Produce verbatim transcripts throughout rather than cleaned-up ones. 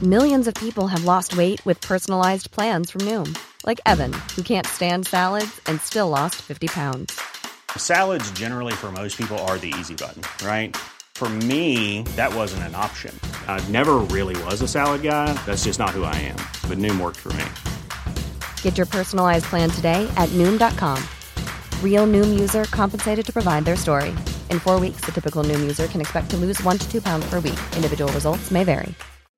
Millions of people have lost weight with personalized plans from Noom. Like Evan, who can't stand salads and still lost fifty pounds. Salads generally for most people are the easy button, right? For me, that wasn't an option. I never really was a salad guy. That's just not who I am. But Noom worked for me. Get your personalized plan today at Noom dot com. Real Noom user compensated to provide their story. In four weeks, the typical Noom user can expect to lose one to two pounds per week. Individual results may vary.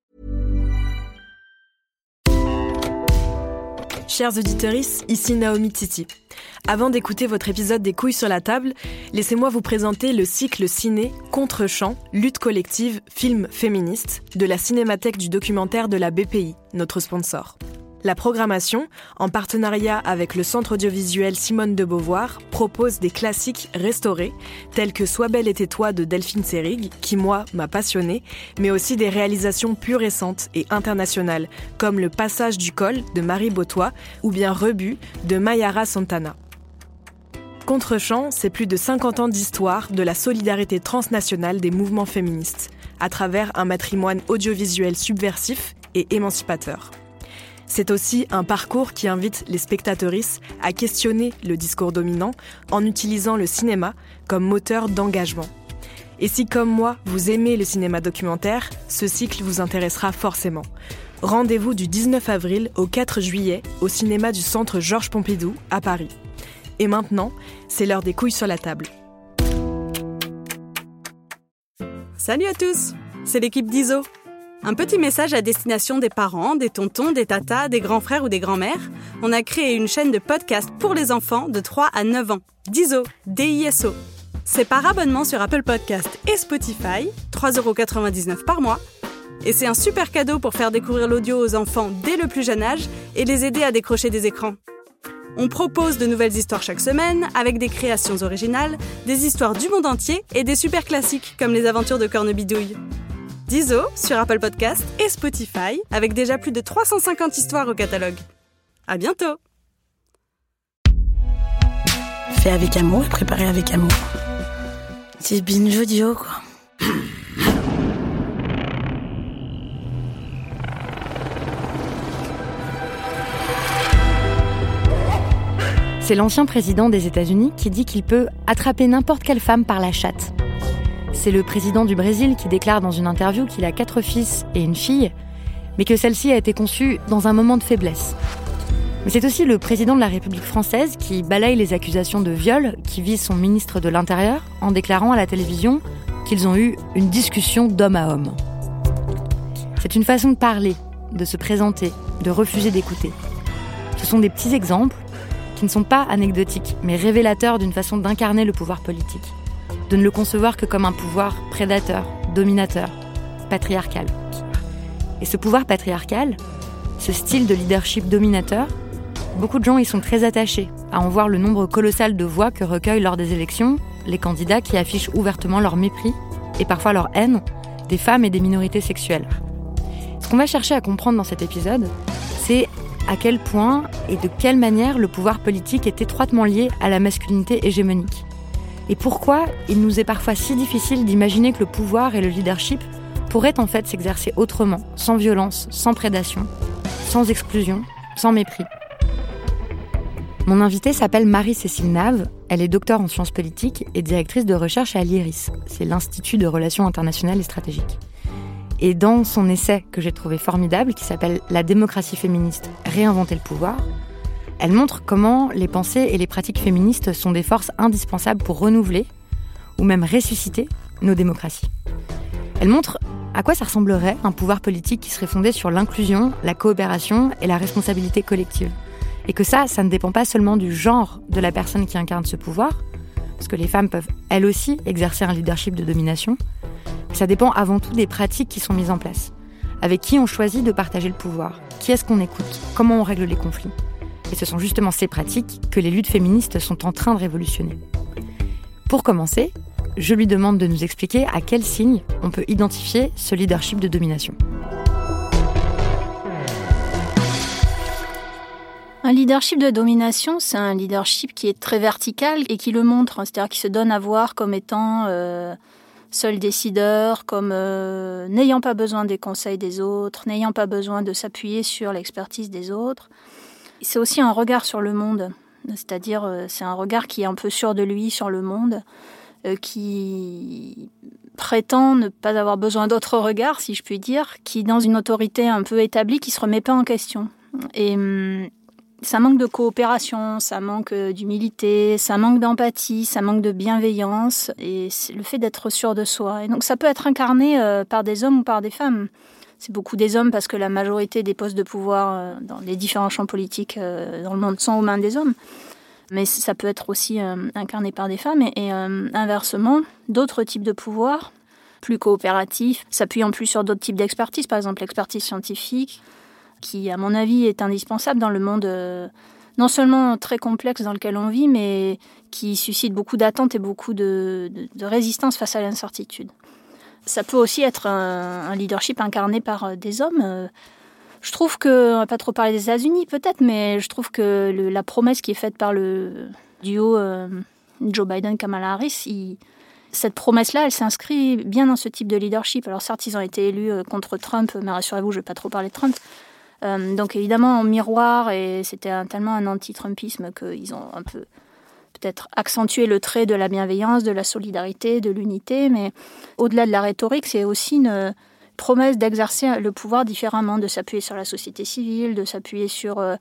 Chers auditeurs, ici Naomi Titi. Avant d'écouter votre épisode des couilles sur la table, laissez-moi vous présenter le cycle ciné Contre-champ, lutte collective, film féministe de la Cinémathèque du documentaire de la B P I, notre sponsor. La programmation, en partenariat avec le Centre audiovisuel Simone de Beauvoir, propose des classiques restaurés, tels que Sois belle et tais-toi de Delphine Seyrig, qui, moi, m'a passionnée, mais aussi des réalisations plus récentes et internationales, comme Le Passage du Col de Marie Botois ou bien Rebut de Mayara Santana. Contre-champ, c'est plus de cinquante ans d'histoire de la solidarité transnationale des mouvements féministes, à travers un patrimoine audiovisuel subversif et émancipateur. C'est aussi un parcours qui invite les spectatrices à questionner le discours dominant en utilisant le cinéma comme moteur d'engagement. Et si, comme moi, vous aimez le cinéma documentaire, ce cycle vous intéressera forcément. Rendez-vous du dix-neuf avril au quatre juillet au cinéma du Centre Georges Pompidou à Paris. Et maintenant, c'est l'heure des couilles sur la table. Salut à tous, c'est l'équipe d'I S O. Un petit message à destination des parents, des tontons, des tatas, des grands frères ou des grands-mères. On a créé une chaîne de podcast pour les enfants de trois à neuf ans. d'I S O, D I S O. C'est par abonnement sur Apple Podcast et Spotify, trois euros quatre-vingt-dix-neuf par mois. Et c'est un super cadeau pour faire découvrir l'audio aux enfants dès le plus jeune âge et les aider à décrocher des écrans. On propose de nouvelles histoires chaque semaine, avec des créations originales, des histoires du monde entier et des super classiques comme les aventures de Cornebidouille. d'I S O sur Apple Podcast et Spotify, avec déjà plus de trois cent cinquante histoires au catalogue. À bientôt! Fait avec amour et préparé avec amour. C'est binge audio, quoi. C'est l'ancien président des États-Unis qui dit qu'il peut attraper n'importe quelle femme par la chatte. C'est le président du Brésil qui déclare dans une interview qu'il a quatre fils et une fille, mais que celle-ci a été conçue dans un moment de faiblesse. Mais c'est aussi le président de la République française qui balaye les accusations de viol qui visent son ministre de l'Intérieur en déclarant à la télévision qu'ils ont eu une discussion d'homme à homme. C'est une façon de parler, de se présenter, de refuser d'écouter. Ce sont des petits exemples qui ne sont pas anecdotiques, mais révélateurs d'une façon d'incarner le pouvoir politique. De ne le concevoir que comme un pouvoir prédateur, dominateur, patriarcal. Et ce pouvoir patriarcal, ce style de leadership dominateur, beaucoup de gens y sont très attachés, à en voir le nombre colossal de voix que recueillent lors des élections les candidats qui affichent ouvertement leur mépris, et parfois leur haine, des femmes et des minorités sexuelles. Ce qu'on va chercher à comprendre dans cet épisode, c'est à quel point et de quelle manière le pouvoir politique est étroitement lié à la masculinité hégémonique. Et pourquoi il nous est parfois si difficile d'imaginer que le pouvoir et le leadership pourraient en fait s'exercer autrement, sans violence, sans prédation, sans exclusion, sans mépris. Mon invitée s'appelle Marie-Cécile Nave, elle est docteure en sciences politiques et directrice de recherche à l'I R I S, c'est l'Institut de Relations internationales et stratégiques. Et dans son essai que j'ai trouvé formidable, qui s'appelle « La démocratie féministe, réinventer le pouvoir », elle montre comment les pensées et les pratiques féministes sont des forces indispensables pour renouveler, ou même ressusciter, nos démocraties. Elle montre à quoi ça ressemblerait un pouvoir politique qui serait fondé sur l'inclusion, la coopération et la responsabilité collective. Et que ça, ça ne dépend pas seulement du genre de la personne qui incarne ce pouvoir, parce que les femmes peuvent elles aussi exercer un leadership de domination, mais ça dépend avant tout des pratiques qui sont mises en place. Avec qui on choisit de partager le pouvoir, qui est-ce qu'on écoute, comment on règle les conflits. Et ce sont justement ces pratiques que les luttes féministes sont en train de révolutionner. Pour commencer, je lui demande de nous expliquer à quels signes on peut identifier ce leadership de domination. Un leadership de domination, c'est un leadership qui est très vertical et qui le montre, c'est-à-dire qui se donne à voir comme étant euh, seul décideur, comme euh, n'ayant pas besoin des conseils des autres, n'ayant pas besoin de s'appuyer sur l'expertise des autres. C'est aussi un regard sur le monde, c'est-à-dire euh, c'est un regard qui est un peu sûr de lui sur le monde, euh, qui prétend ne pas avoir besoin d'autres regards, si je puis dire, qui dans une autorité un peu établie, qui se remet pas en question. Et hum, ça manque de coopération, ça manque d'humilité, ça manque d'empathie, ça manque de bienveillance, et c'est le fait d'être sûr de soi. Et donc ça peut être incarné euh, par des hommes ou par des femmes. C'est beaucoup des hommes parce que la majorité des postes de pouvoir euh, dans les différents champs politiques euh, dans le monde sont aux mains des hommes. Mais ça peut être aussi euh, incarné par des femmes. Et, et euh, inversement, d'autres types de pouvoirs, plus coopératifs, s'appuyant plus sur d'autres types d'expertise, par exemple l'expertise scientifique, qui, à mon avis, est indispensable dans le monde euh, non seulement très complexe dans lequel on vit, mais qui suscite beaucoup d'attentes et beaucoup de, de, de résistance face à l'incertitude. Ça peut aussi être un, un leadership incarné par des hommes. Je trouve que, on va pas trop parler des États-Unis peut-être, mais je trouve que le, la promesse qui est faite par le duo euh, Joe Biden-Kamala Harris, il, cette promesse-là, elle s'inscrit bien dans ce type de leadership. Alors certes, ils ont été élus contre Trump, mais rassurez-vous, je ne vais pas trop parler de Trump. Euh, donc évidemment en miroir, et c'était un, tellement un anti-trumpisme qu'ils ont un peu peut-être accentué le trait de la bienveillance, de la solidarité, de l'unité, mais au-delà de la rhétorique, c'est aussi une promesse d'exercer le pouvoir différemment, de s'appuyer sur la société civile, de s'appuyer sur, euh,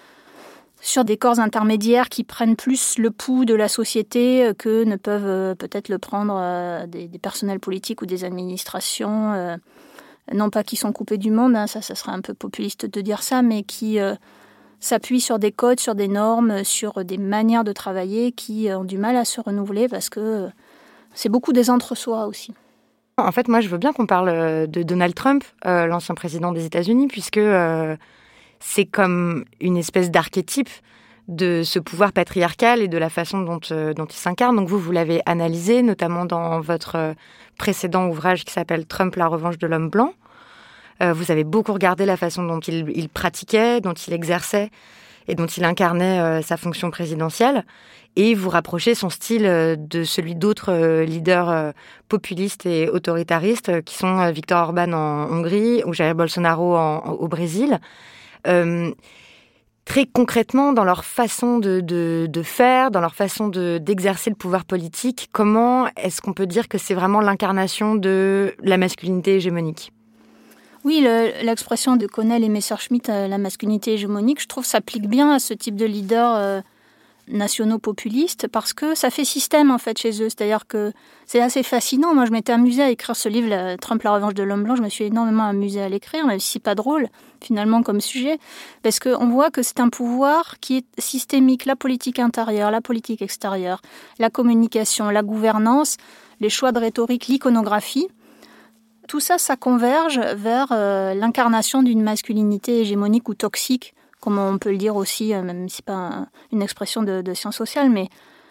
sur des corps intermédiaires qui prennent plus le pouls de la société que ne peuvent euh, peut-être le prendre euh, des, des personnels politiques ou des administrations, euh, non pas qui sont coupés du monde, hein, ça, ça serait un peu populiste de dire ça, mais qui euh, s'appuient sur des codes, sur des normes, sur des manières de travailler qui ont du mal à se renouveler parce que euh, c'est beaucoup des entre-soi aussi. En fait, moi, je veux bien qu'on parle de Donald Trump, euh, l'ancien président des États-Unis, puisque euh, c'est comme une espèce d'archétype de ce pouvoir patriarcal et de la façon dont, euh, dont il s'incarne. Donc vous, vous l'avez analysé, notamment dans votre précédent ouvrage qui s'appelle « Trump, la revanche de l'homme blanc ». Euh, vous avez beaucoup regardé la façon dont il, il pratiquait, dont il exerçait et dont il incarnait euh, sa fonction présidentielle. Et vous rapprochez son style euh, de celui d'autres euh, leaders euh, populistes et autoritaristes euh, qui sont euh, Viktor Orban en Hongrie ou Jair Bolsonaro en, en, au Brésil. Euh, très concrètement, dans leur façon de, de, de faire, dans leur façon de, d'exercer le pouvoir politique, comment est-ce qu'on peut dire que c'est vraiment l'incarnation de la masculinité hégémonique ? Oui, le, l'expression de Connell et Messerschmitt, euh, la masculinité hégémonique, je trouve s'applique bien à ce type de leaders euh, nationaux populistes parce que ça fait système en fait chez eux. C'est-à-dire que c'est assez fascinant. Moi, je m'étais amusée à écrire ce livre, la, Trump, la revanche de l'homme blanc. Je me suis énormément amusée à l'écrire, même si c'est pas drôle finalement comme sujet, parce qu'on voit que c'est un pouvoir qui est systémique. La politique intérieure, la politique extérieure, la communication, la gouvernance, les choix de rhétorique, l'iconographie. Tout ça, ça converge vers euh, l'incarnation d'une masculinité hégémonique ou toxique, comme on peut le dire aussi, euh, même si ce n'est pas un, une expression de, de sciences sociales, mais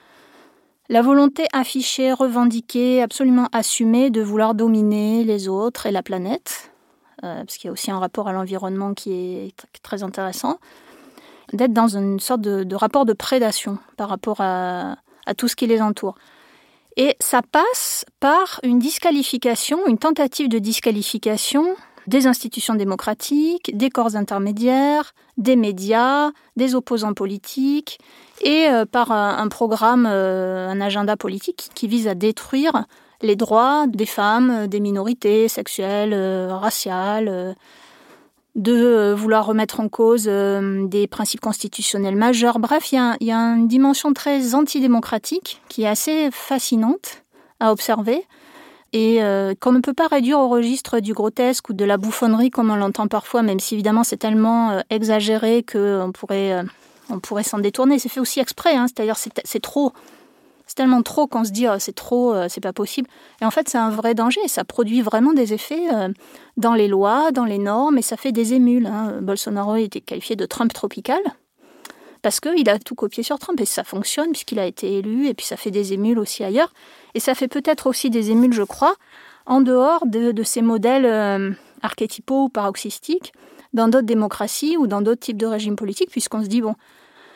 la volonté affichée, revendiquée, absolument assumée de vouloir dominer les autres et la planète, euh, parce qu'il y a aussi un rapport à l'environnement qui est t- très intéressant, d'être dans une sorte de, de rapport de prédation par rapport à, à tout ce qui les entoure. Et ça passe par une disqualification, une tentative de disqualification des institutions démocratiques, des corps intermédiaires, des médias, des opposants politiques, et euh, par un, un programme, euh, un agenda politique qui vise à détruire les droits des femmes, des minorités sexuelles, euh, raciales, euh, de euh, vouloir remettre en cause euh, des principes constitutionnels majeurs. Bref, il y a, y a une dimension très antidémocratique qui est assez fascinante à observer et euh, qu'on ne peut pas réduire au registre du grotesque ou de la bouffonnerie comme on l'entend parfois, même si évidemment c'est tellement euh, exagéré qu'on pourrait, euh, on pourrait s'en détourner. C'est fait aussi exprès, hein, c'est-à-dire c'est, c'est trop. C'est tellement trop qu'on se dit oh, c'est trop, euh, c'est pas possible. Et en fait, c'est un vrai danger. Ça produit vraiment des effets euh, dans les lois, dans les normes, et ça fait des émules. Hein. Bolsonaro était qualifié de Trump tropical parce qu'il a tout copié sur Trump et ça fonctionne puisqu'il a été élu. Et puis ça fait des émules aussi ailleurs. Et ça fait peut-être aussi des émules, je crois, en dehors de, de ces modèles euh, archétypaux ou paroxystiques dans d'autres démocraties ou dans d'autres types de régimes politiques, puisqu'on se dit bon.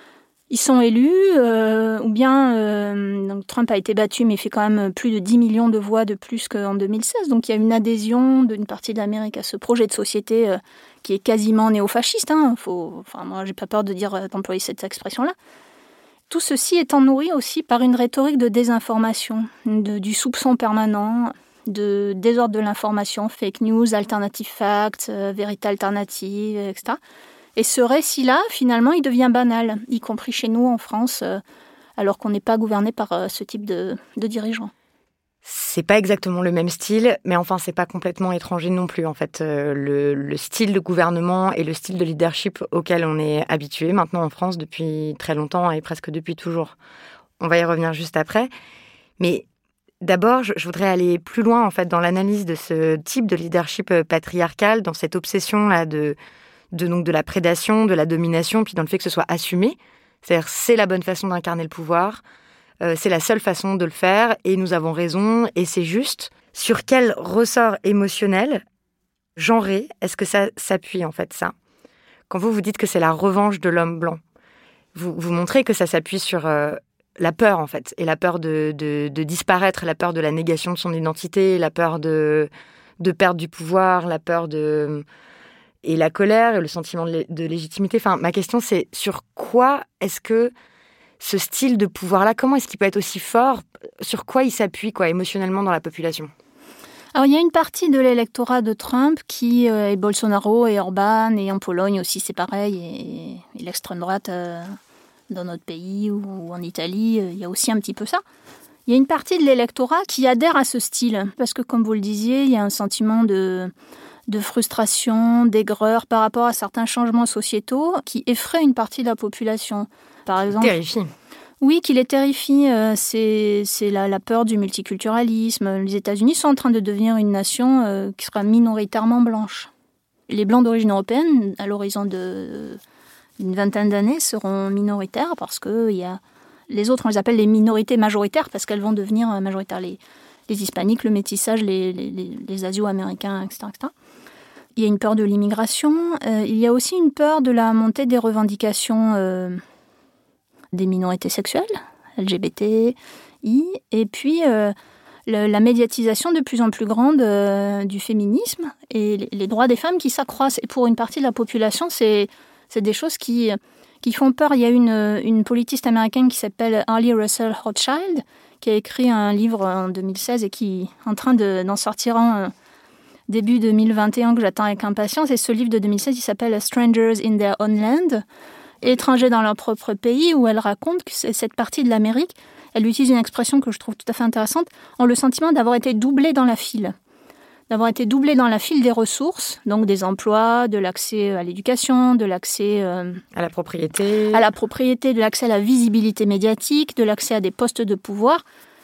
Ils sont élus, euh, ou bien euh, donc Trump a été battu, mais il fait quand même plus de dix millions de voix de plus qu'en deux mille seize. Donc il y a une adhésion d'une partie de l'Amérique à ce projet de société euh, qui est quasiment néofasciste. Hein. Faut, enfin, moi, j'ai pas peur de dire, d'employer cette expression-là. Tout ceci étant nourri aussi par une rhétorique de désinformation, de, du soupçon permanent, de désordre de l'information, fake news, alternative facts, euh, vérité alternative, et cetera. Et ce récit-là, finalement, il devient banal, y compris chez nous en France, euh, alors qu'on n'est pas gouverné par euh, ce type de, de dirigeants. C'est pas exactement le même style, mais enfin, c'est pas complètement étranger non plus. En fait, euh, le, le style de gouvernement et le style de leadership auquel on est habitué maintenant en France depuis très longtemps et presque depuis toujours. On va y revenir juste après. Mais d'abord, je, je voudrais aller plus loin en fait dans l'analyse de ce type de leadership patriarcal, dans cette obsession-là de... De, donc, de la prédation, de la domination, puis dans le fait que ce soit assumé. C'est-à-dire, c'est la bonne façon d'incarner le pouvoir, euh, c'est la seule façon de le faire, et nous avons raison, et c'est juste. Sur quel ressort émotionnel, genré, est-ce que ça s'appuie, en fait, ça ? Quand vous, vous dites que c'est la revanche de l'homme blanc, vous, vous montrez que ça s'appuie sur euh, la peur, en fait, et la peur de, de, de disparaître, la peur de la négation de son identité, la peur de, de perdre du pouvoir, la peur de... et la colère, et le sentiment de légitimité. Enfin, ma question, c'est sur quoi est-ce que ce style de pouvoir-là, comment est-ce qu'il peut être aussi fort ? Sur quoi il s'appuie, quoi, émotionnellement dans la population ? Alors, il y a une partie de l'électorat de Trump qui euh, est Bolsonaro et Orban, et en Pologne aussi, c'est pareil, et, et l'extrême droite euh, dans notre pays ou, ou en Italie, euh, il y a aussi un petit peu ça. Il y a une partie de l'électorat qui adhère à ce style, parce que, comme vous le disiez, il y a un sentiment de... de frustration, d'aigreur par rapport à certains changements sociétaux qui effraient une partie de la population. Par exemple, terrifie. Oui, qui les terrifie. Euh, c'est c'est la, la peur du multiculturalisme. Les États-Unis sont en train de devenir une nation euh, qui sera minoritairement blanche. Les Blancs d'origine européenne, à l'horizon de, d'une vingtaine d'années, seront minoritaires parce que il y a... les autres, on les appelle les minorités majoritaires parce qu'elles vont devenir majoritaires. Les, les hispaniques, le métissage, les, les, les, les asio-américains, et cetera, et cetera. Il y a une peur de l'immigration. Euh, il y a aussi une peur de la montée des revendications euh, des minorités sexuelles, L G B T I, et puis euh, le, la médiatisation de plus en plus grande euh, du féminisme et les, les droits des femmes qui s'accroissent. Et pour une partie de la population, c'est, c'est des choses qui, qui font peur. Il y a une, une politiste américaine qui s'appelle Harley Russell Hochschild, qui a écrit un livre en deux mille seize et qui est en train de, d'en sortir un début deux mille vingt et un que j'attends avec impatience. Et ce livre de deux mille seize, il s'appelle « Strangers in their own land », étrangers dans leur propre pays, où elle raconte que cette partie de l'Amérique, elle utilise une expression que je trouve tout à fait intéressante, ont le sentiment d'avoir été doublés dans la file. D'avoir été doublés dans la file des ressources, donc des emplois, de l'accès à l'éducation, de l'accès euh, à la propriété, à la propriété, de l'accès à la visibilité médiatique, de l'accès à des postes de pouvoir.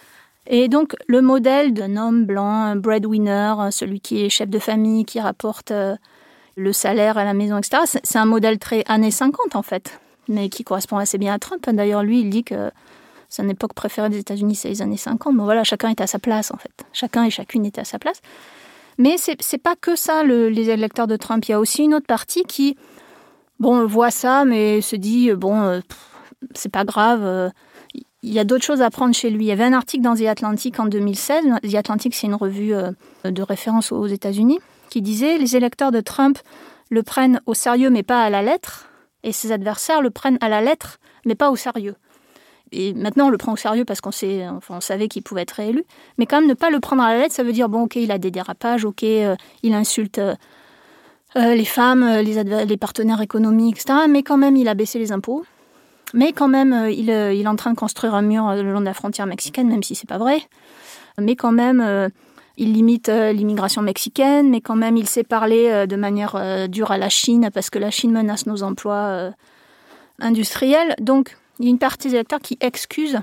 Et donc, le modèle d'un homme blanc, un breadwinner, celui qui est chef de famille, qui rapporte euh, le salaire à la maison, et cetera, c'est un modèle très années cinquante, en fait, mais qui correspond assez bien à Trump. D'ailleurs, lui, il dit que son époque préférée des États-Unis, c'est les années cinquante. Bon, voilà, chacun était à sa place, en fait. Chacun et chacune était à sa place. Mais c'est, c'est pas que ça, le, les électeurs de Trump. Il y a aussi une autre partie qui, bon, voit ça, mais se dit, bon, euh, pff, c'est pas grave, euh, il y a d'autres choses à prendre chez lui. Il y avait un article dans The Atlantic en deux mille seize. The Atlantic, c'est une revue euh, de référence aux États-Unis, qui disait « Les électeurs de Trump le prennent au sérieux, mais pas à la lettre, et ses adversaires le prennent à la lettre, mais pas au sérieux. » Et maintenant, on le prend au sérieux parce qu'on sait, enfin, on savait qu'il pouvait être réélu. Mais quand même, ne pas le prendre à la lettre, ça veut dire, bon, ok, il a des dérapages, ok, euh, il insulte euh, euh, les femmes, les, adver- les partenaires économiques, et cetera. Mais quand même, il a baissé les impôts. Mais quand même, euh, il, euh, il est en train de construire un mur le long de la frontière mexicaine, même si c'est pas vrai. Mais quand même, euh, il limite euh, l'immigration mexicaine, mais quand même, il sait parler euh, de manière euh, dure à la Chine, parce que la Chine menace nos emplois euh, industriels. Donc, il y a une partie des électeurs qui excuse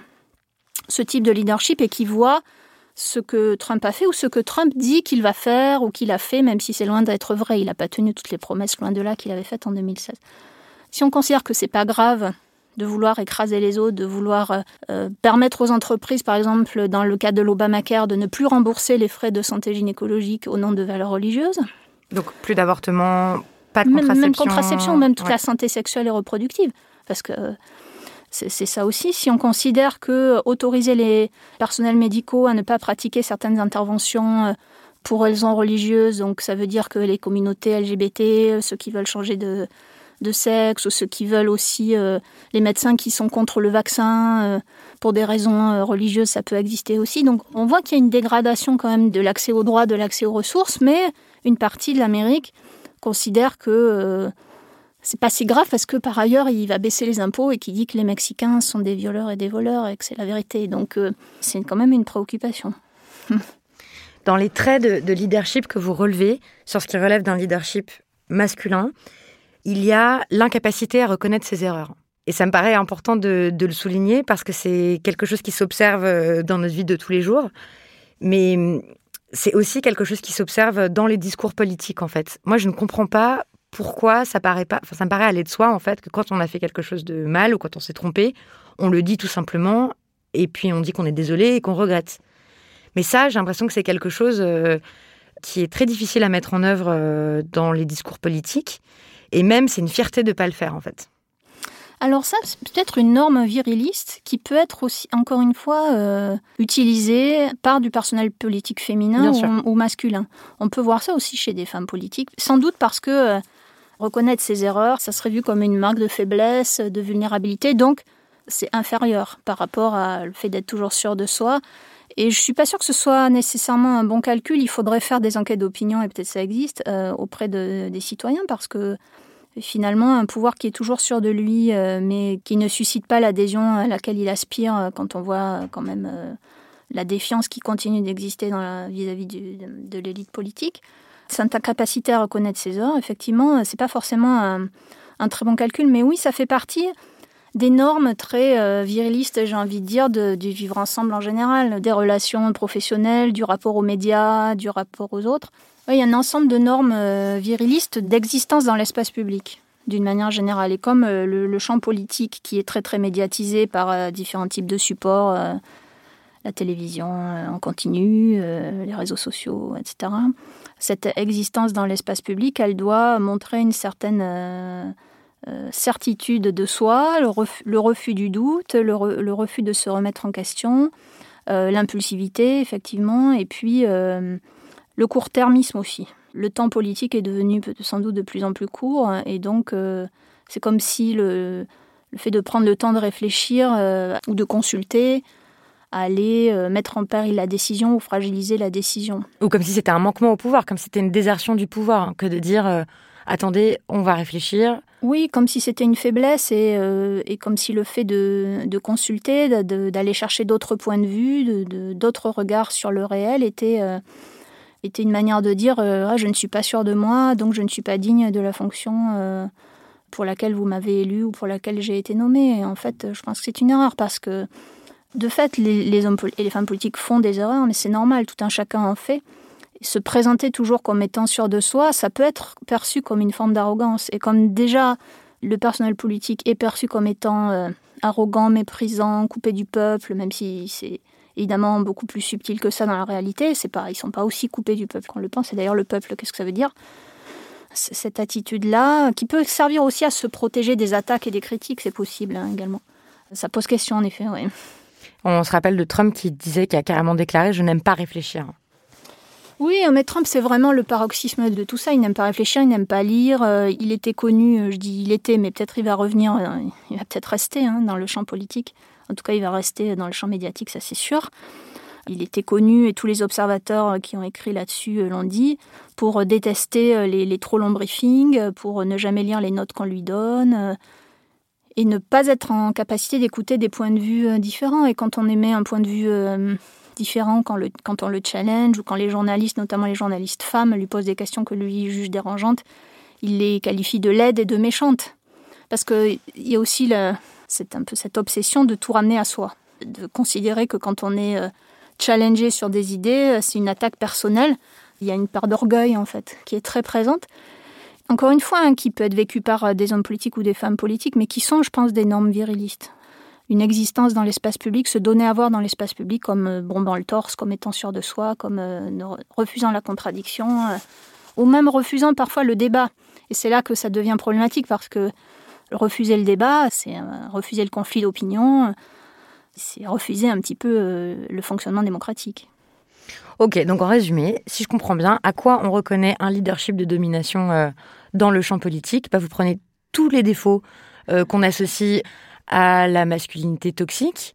ce type de leadership et qui voit ce que Trump a fait ou ce que Trump dit qu'il va faire ou qu'il a fait, même si c'est loin d'être vrai. Il n'a pas tenu toutes les promesses, loin de là, qu'il avait faites en deux mille seize. Si on considère que c'est pas grave de vouloir écraser les autres, de vouloir euh, permettre aux entreprises, par exemple, dans le cas de l'Obamacare, de ne plus rembourser les frais de santé gynécologique au nom de valeurs religieuses. Donc plus d'avortement, pas de contraception. Même, même contraception, même toute ouais. la santé sexuelle et reproductive. Parce que c'est, c'est ça aussi. Si on considère que autoriser les personnels médicaux à ne pas pratiquer certaines interventions pour raisons religieuses, donc ça veut dire que les communautés L G B T, ceux qui veulent changer de, de sexe, ou ceux qui veulent aussi, euh, les médecins qui sont contre le vaccin, euh, pour des raisons euh, religieuses, ça peut exister aussi. Donc on voit qu'il y a une dégradation quand même de l'accès aux droits, de l'accès aux ressources, mais une partie de l'Amérique considère que euh, c'est pas si grave parce que par ailleurs il va baisser les impôts et qu'il dit que les Mexicains sont des violeurs et des voleurs et que c'est la vérité. Donc euh, c'est quand même une préoccupation. Dans les traits de, de leadership que vous relevez, sur ce qui relève d'un leadership masculin, il y a l'incapacité à reconnaître ses erreurs. Et ça me paraît important de, de le souligner parce que c'est quelque chose qui s'observe dans notre vie de tous les jours. Mais c'est aussi quelque chose qui s'observe dans les discours politiques, en fait. Moi, je ne comprends pas pourquoi ça paraît pas... Enfin, ça me paraît aller de soi, en fait, que quand on a fait quelque chose de mal ou quand on s'est trompé, on le dit tout simplement et puis on dit qu'on est désolé et qu'on regrette. Mais ça, j'ai l'impression que c'est quelque chose euh, qui est très difficile à mettre en œuvre euh, dans les discours politiques. Et même, c'est une fierté de ne pas le faire, en fait. Alors ça, c'est peut-être une norme viriliste qui peut être aussi, encore une fois, euh, utilisée par du personnel politique féminin ou, ou masculin. On peut voir ça aussi chez des femmes politiques, sans doute parce que euh, reconnaître ses erreurs, ça serait vu comme une marque de faiblesse, de vulnérabilité, donc c'est inférieur par rapport à le fait d'être toujours sûr de soi. Et je ne suis pas sûre que ce soit nécessairement un bon calcul. Il faudrait faire des enquêtes d'opinion, et peut-être ça existe, euh, auprès de, des citoyens, parce que finalement, un pouvoir qui est toujours sûr de lui, euh, mais qui ne suscite pas l'adhésion à laquelle il aspire, euh, quand on voit quand même euh, la défiance qui continue d'exister dans la, vis-à-vis du, de, de l'élite politique, cette incapacité à reconnaître ses erreurs, effectivement, ce n'est pas forcément un, un très bon calcul. Mais oui, ça fait partie des normes très euh, virilistes, j'ai envie de dire, de, du vivre ensemble en général, des relations professionnelles, du rapport aux médias, du rapport aux autres. Oui, il y a un ensemble de normes euh, virilistes d'existence dans l'espace public, d'une manière générale. Et comme euh, le, le champ politique qui est très très médiatisé par euh, différents types de supports, euh, la télévision euh, en continu, euh, les réseaux sociaux, et cetera, cette existence dans l'espace public, elle doit montrer une certaine... Euh, Euh, certitude de soi, le, ref, le refus du doute, le, re, le refus de se remettre en question, euh, l'impulsivité, effectivement, et puis euh, le court-termisme aussi. Le temps politique est devenu sans doute de plus en plus court, et donc euh, c'est comme si le, le fait de prendre le temps de réfléchir euh, ou de consulter allait euh, mettre en péril la décision ou fragiliser la décision. Ou comme si c'était un manquement au pouvoir, comme si c'était une désertion du pouvoir, que de dire euh, « attendez, on va réfléchir ». Oui, comme si c'était une faiblesse et, euh, et comme si le fait de, de consulter, de, de, d'aller chercher d'autres points de vue, de, de, d'autres regards sur le réel était, euh, était une manière de dire euh, « ah, je ne suis pas sûre de moi, donc je ne suis pas digne de la fonction euh, pour laquelle vous m'avez élu ou pour laquelle j'ai été nommée ». Et en fait, je pense que c'est une erreur parce que, de fait, les, les hommes et les femmes politiques font des erreurs, mais c'est normal, tout un chacun en fait. Se présenter toujours comme étant sûr de soi, ça peut être perçu comme une forme d'arrogance. Et comme déjà le personnel politique est perçu comme étant euh, arrogant, méprisant, coupé du peuple, même si c'est évidemment beaucoup plus subtil que ça dans la réalité, c'est pas, ils ne sont pas aussi coupés du peuple qu'on le pense. Et d'ailleurs, le peuple, qu'est-ce que ça veut dire ? C'est cette attitude-là, qui peut servir aussi à se protéger des attaques et des critiques, c'est possible hein, également. Ça pose question, en effet, oui. On se rappelle de Trump qui disait, qui a carrément déclaré « je n'aime pas réfléchir ». Oui, mais Trump, c'est vraiment le paroxysme de tout ça. Il n'aime pas réfléchir, il n'aime pas lire. Euh, il était connu, je dis il était, mais peut-être il va revenir, euh, il va peut-être rester hein, dans le champ politique. En tout cas, il va rester dans le champ médiatique, ça c'est sûr. Il était connu, et tous les observateurs qui ont écrit là-dessus l'ont dit, pour détester les, les trop longs briefings, pour ne jamais lire les notes qu'on lui donne, et ne pas être en capacité d'écouter des points de vue différents. Et quand on émet un point de vue... Euh, différent quand, le, quand on le challenge ou quand les journalistes, notamment les journalistes femmes, lui posent des questions que lui juge dérangeantes, il les qualifie de laides et de méchantes. Parce qu'il y a aussi le, c'est un peu cette obsession de tout ramener à soi, de considérer que quand on est challengé sur des idées, c'est une attaque personnelle. Il y a une part d'orgueil, en fait, qui est très présente. Encore une fois, hein, qui peut être vécue par des hommes politiques ou des femmes politiques, mais qui sont, je pense, des normes virilistes. Une existence dans l'espace public, se donner à voir dans l'espace public comme euh, bombant le torse, comme étant sûr de soi, comme euh, ne, refusant la contradiction, euh, ou même refusant parfois le débat. Et c'est là que ça devient problématique, parce que Refuser le débat, c'est euh, refuser le conflit d'opinion, c'est refuser un petit peu euh, le fonctionnement démocratique. Ok, donc en résumé, si je comprends bien, à quoi on reconnaît un leadership de domination euh, dans le champ politique ? Bah, vous prenez tous les défauts euh, qu'on associe à la masculinité toxique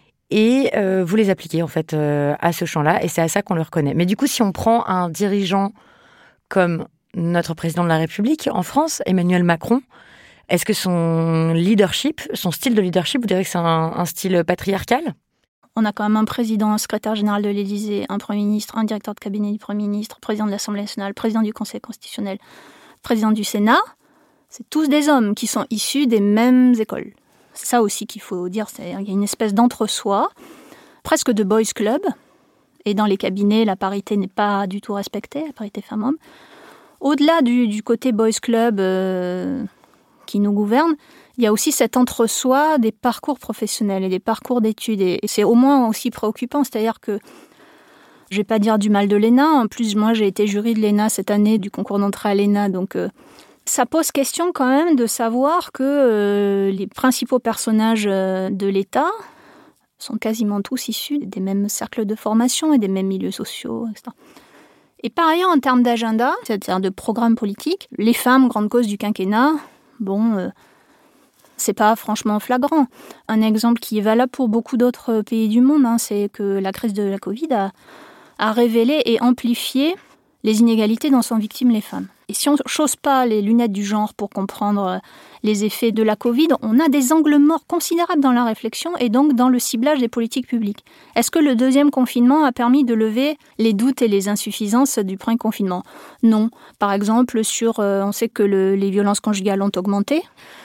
et euh, vous les appliquez en fait euh, à ce champ-là, et c'est à ça qu'on le reconnaît. Mais du coup, si on prend un dirigeant comme notre président de la République en France, Emmanuel Macron, est-ce que son leadership, son style de leadership, vous direz que c'est un, un style patriarcal ? On a quand même un président, un secrétaire général de l'Élysée, un Premier ministre, un directeur de cabinet du Premier ministre, président de l'Assemblée nationale, président du Conseil constitutionnel, président du Sénat. C'est tous des hommes qui sont issus des mêmes écoles. C'est ça aussi qu'il faut dire, c'est-à-dire qu'il y a une espèce d'entre-soi, presque de boys club. Et dans les cabinets, la parité n'est pas du tout respectée, la parité femmes-hommes. Au-delà du, du côté boys club euh, qui nous gouverne, il y a aussi cet entre-soi des parcours professionnels et des parcours d'études. Et c'est au moins aussi préoccupant, c'est-à-dire que, je ne vais pas dire du mal de l'E N A, en plus moi j'ai été jury de l'E N A cette année, du concours d'entrée à l'E N A, donc euh, ça pose question quand même de savoir que euh, les principaux personnages euh, de l'État sont quasiment tous issus des mêmes cercles de formation et des mêmes milieux sociaux, et cetera. Et par ailleurs, en termes d'agenda, c'est-à-dire de programme politique, les femmes, grande cause du quinquennat, bon... Euh, c'est pas franchement flagrant. Un exemple qui est valable pour beaucoup d'autres pays du monde, hein, c'est que la crise de la Covid a, a révélé et amplifié les inégalités dont sont victimes les femmes. Et si on ne chausse pas les lunettes du genre pour comprendre les effets de la Covid, on a des angles morts considérables dans la réflexion et donc dans le ciblage des politiques publiques. Est-ce que le deuxième confinement a permis de lever les doutes et les insuffisances du premier confinement ? Non. Par exemple, sur, euh, on sait que le, les violences conjugales ont augmenté.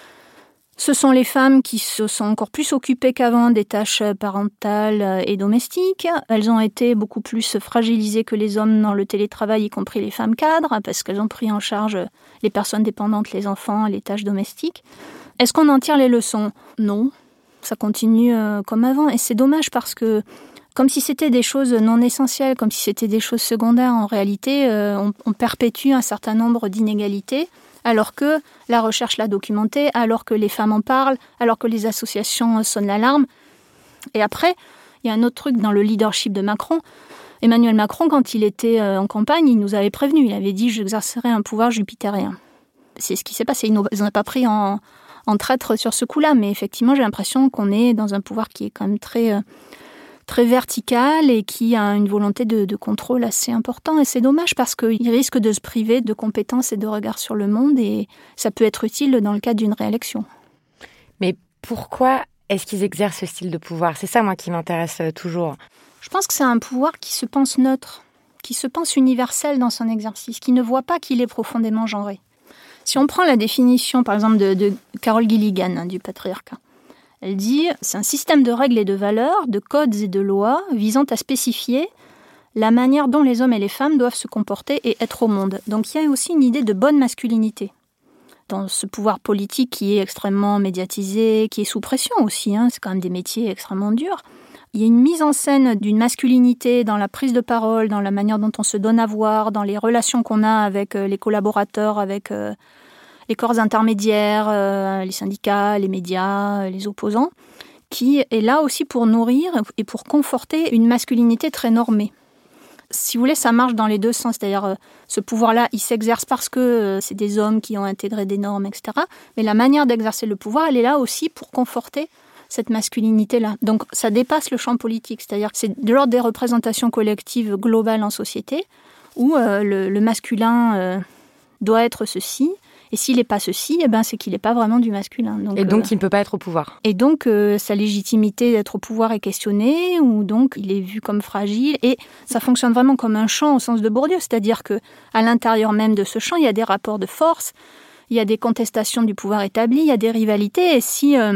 Ce sont les femmes qui se sont encore plus occupées qu'avant des tâches parentales et domestiques. Elles ont été beaucoup plus fragilisées que les hommes dans le télétravail, y compris les femmes cadres, parce qu'elles ont pris en charge les personnes dépendantes, les enfants, les tâches domestiques. Est-ce qu'on en tire les leçons ? Non, ça continue comme avant. Et c'est dommage parce que, comme si c'était des choses non essentielles, comme si c'était des choses secondaires, en réalité, on, on perpétue un certain nombre d'inégalités. Alors que la recherche l'a documenté, alors que les femmes en parlent, alors que les associations sonnent l'alarme. Et après, il y a un autre truc dans le leadership de Macron. Emmanuel Macron, quand il était en campagne, il nous avait prévenu. Il avait dit « j'exercerai un pouvoir jupitérien ». C'est ce qui s'est passé. Ils n'ont pas pris en, en traître sur ce coup-là. Mais effectivement, j'ai l'impression qu'on est dans un pouvoir qui est quand même très... très vertical et qui a une volonté de, de contrôle assez important. Et c'est dommage parce qu'il risque de se priver de compétences et de regard sur le monde et ça peut être utile dans le cadre d'une réélection. Mais pourquoi est-ce qu'ils exercent ce style de pouvoir ? C'est ça, moi, qui m'intéresse toujours. Je pense que c'est un pouvoir qui se pense neutre, qui se pense universel dans son exercice, qui ne voit pas qu'il est profondément genré. Si on prend la définition, par exemple, de, de Carol Gilligan, hein, du patriarcat, elle dit « c'est un système de règles et de valeurs, de codes et de lois visant à spécifier la manière dont les hommes et les femmes doivent se comporter et être au monde. » Donc il y a aussi une idée de bonne masculinité dans ce pouvoir politique qui est extrêmement médiatisé, qui est sous pression aussi, hein, c'est quand même des métiers extrêmement durs. Il y a une mise en scène d'une masculinité dans la prise de parole, dans la manière dont on se donne à voir, dans les relations qu'on a avec les collaborateurs, avec... Euh, les corps intermédiaires, euh, les syndicats, les médias, les opposants, qui est là aussi pour nourrir et pour conforter une masculinité très normée. Si vous voulez, ça marche dans les deux sens, c'est-à-dire euh, ce pouvoir-là, il s'exerce parce que euh, c'est des hommes qui ont intégré des normes, et cetera. Mais la manière d'exercer le pouvoir, elle est là aussi pour conforter cette masculinité-là. Donc ça dépasse le champ politique, c'est-à-dire que c'est de l'ordre des représentations collectives globales en société, où euh, le, le masculin euh, doit être ceci. Et s'il n'est pas ceci, eh ben, c'est qu'il n'est pas vraiment du masculin. Donc, et donc, euh, il ne peut pas être au pouvoir. Et donc, euh, sa légitimité d'être au pouvoir est questionnée, ou donc il est vu comme fragile. Et ça fonctionne vraiment comme un champ au sens de Bourdieu. C'est-à-dire qu'à l'intérieur même de ce champ, il y a des rapports de force, il y a des contestations du pouvoir établi, il y a des rivalités. Et si euh,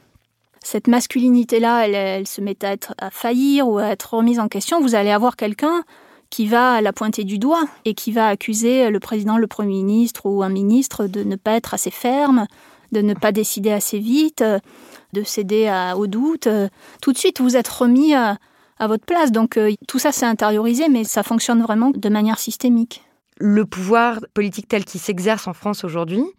cette masculinité-là, elle, elle se met à, être, à faillir ou à être remise en question, vous allez avoir quelqu'un qui va la pointer du doigt et qui va accuser le président, le Premier ministre ou un ministre de ne pas être assez ferme, de ne pas décider assez vite, de céder à, au doute. Tout de suite, vous êtes remis à, à votre place. Donc tout ça, c'est intériorisé, mais ça fonctionne vraiment de manière systémique. Le pouvoir politique tel qu'il s'exerce en France aujourd'hui,